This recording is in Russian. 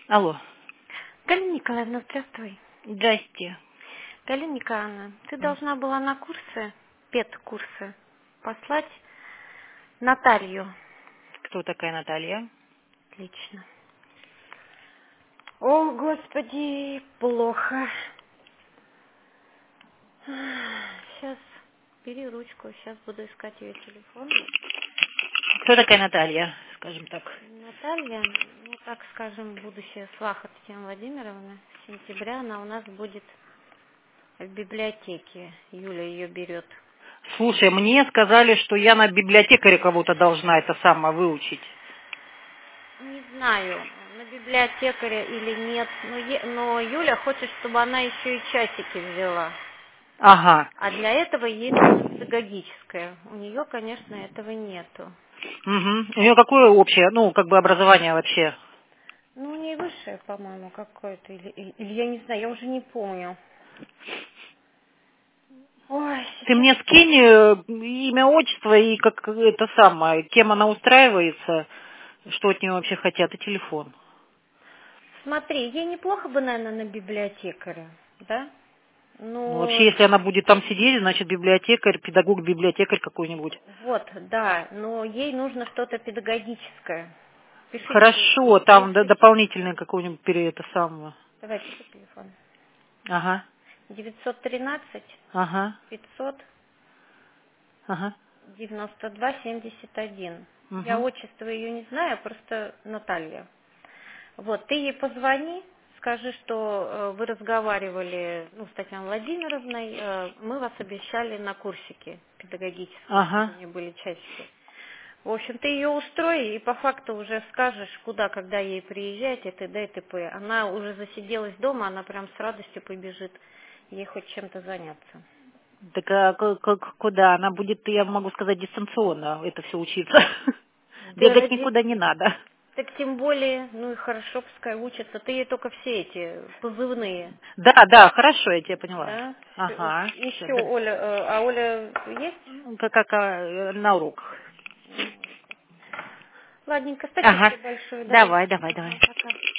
Алло. Галина Николаевна, здравствуй. Здрасте. Галина Николаевна, ты должна была на курсы, педкурсы, послать Наталью Кто такая Наталья? лично. О, Господи, плохо. Сейчас, бери ручку, сейчас буду искать ее телефон. Кто такая Наталья, скажем так? Наталья, ну так скажем, будущая сваха Татьяна Владимировна, с сентября она у нас будет в библиотеке. Юля ее берет. Слушай, мне сказали, что я на библиотекаря кого-то должна это самое выучить. Не знаю, на библиотекаря или нет, но Юля хочет, чтобы она еще и часики взяла. Ага. А для этого ей нужно педагогическое. У нее, конечно, этого нету. Угу. У нее какое общее, образование вообще? Ну, у нее высшее, по-моему, какое-то. Или я не знаю, я уже не помню. Ой, Ты сейчас. мне скинь имя, отчество и как это самое, кем она устраивается, что от нее вообще хотят, и телефон. Смотри, ей неплохо бы, наверное, на библиотекаря, да? Ну, вообще, Ну, если она будет там сидеть, значит, библиотекарь, педагог-библиотекарь какой-нибудь. вот, да, но ей нужно что-то педагогическое. Пишите, Хорошо, там пишите. дополнительное какое-нибудь это самое. Давай, пиши телефон. Ага, 913 ага, 500 ага. 92 71. Я Угу. отчество ее не знаю, просто Наталья. Вот, ты ей позвони, скажи, что вы разговаривали с Татьяной Владимировной, мы вас обещали на курсике педагогическом, чтобы у Ага. нее были часики. В общем, ты ее устрой и по факту уже скажешь, куда, когда ей приезжать, и т.д. и т.п. Она уже засиделась дома, она прям с радостью побежит ей хоть чем-то заняться. Так а куда? Она будет, я могу сказать, дистанционно это все учиться. Да Бегать ради... никуда не надо. Так тем более, ну и хорошо, пускай учатся. Ты ей только все эти позывные, Да, да, хорошо, я тебя поняла. да? Ага. Всё, Еще да. Оля, а Оля есть? На уроках. На уроках. Ладненько, спасибо Ага. тебе большое, давай. Давай, давай, Ага, давай. пока.